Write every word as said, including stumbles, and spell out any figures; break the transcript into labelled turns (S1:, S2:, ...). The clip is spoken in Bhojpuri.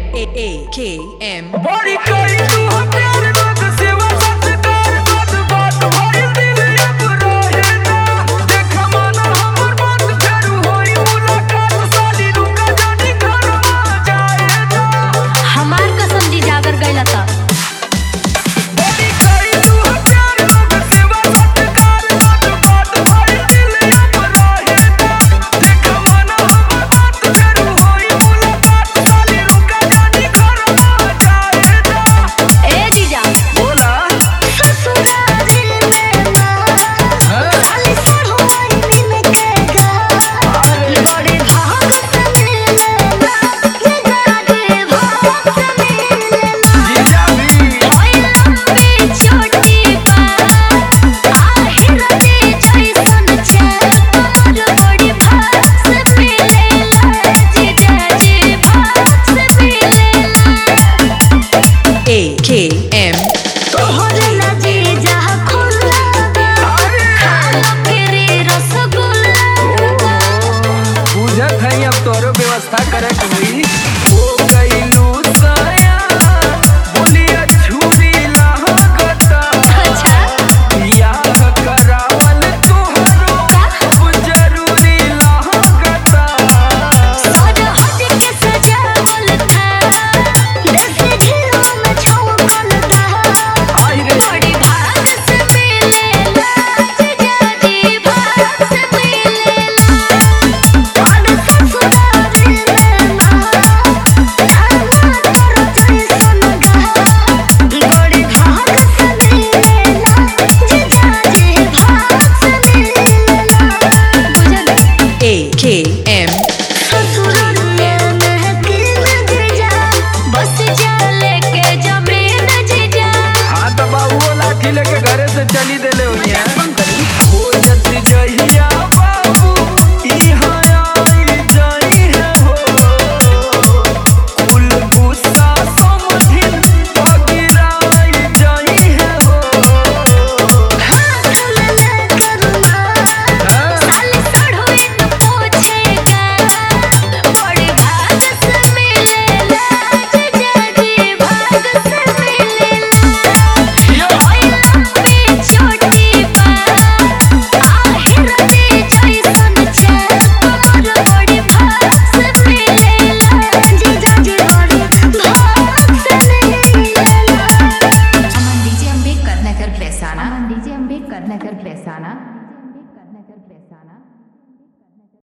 S1: A A K M.
S2: बड़ी कोई तू हो प्यार बात सेवा सत्कार बात बात होई दिल अब रहे ना देखा माना हमर बात फेरू होई मुलाकात साली रुका जानी घर आ जाए ना
S3: हमार कसम जी जागर गइला त
S2: बड़ी कोई तू हो प्यार बात सेवा सत्कार बात बात होई दिल अब रहे ना देखा माना हमर बात फेरू होई मुलाकात साली रुका जानी घर आ जाए ना
S3: ए जीजा
S2: बोला
S3: ससुरारी में ना खाली सड़ोई में केगा बड़े भाग से मिले ना ये गाड़ी भाग से मिले ना
S2: जीजा भी
S3: ओए लंबी छोटी बात आहिर दे जैसन चल पर बड़ी भाग से मिले ना जीजा जी भाग से मिले ना
S1: A K M.
S3: तोहरे लजे जहाँ खुला खाला फिरे रसगुल्ला
S2: बुझत है अब तोरो व्यवस्था करे के हुई हो गइलू सया बोलिया छुरी लागता
S3: अच्छा
S2: बियाह करावल तोहरो अब जरूरी लागता
S3: सज हट के सजावल था देसी घिया में छौंकल था
S2: आई रे
S3: बड़ी भाग से मिले ना जीजा जी भाग से मिले ना और ससुरारी में ना खाना करो जैसन गा बड़ी भाग से मिले ना जीजा जी भाग से मिले ना बुझल
S1: A K M.
S3: ससुराल में महकिन जीजा बस जा लेके जमीन जीजा
S2: हां तो बाबू लाठी लेके घरे से चली देले हुई है हो जत जहिया बाबू इहां आई जाई है हो कुल गुस्सा समधिन पगिराई जाई है हो
S3: हाथ में लेकर ना साली सड़ोई न पूछेगा बड़ी भाग से मिले ना जीजा जी भाग से मिले ना ओए लंबी छोटी बात आहिर दे जैसन चल पर बड़ी भाग से मिले ना जीजा जी बड़ी भाग से मिले ना
S4: अमन डीजे अम्बेडकर नगर प्रेसाना अमन डीजे अम्बेडकर नगर प्रेसाना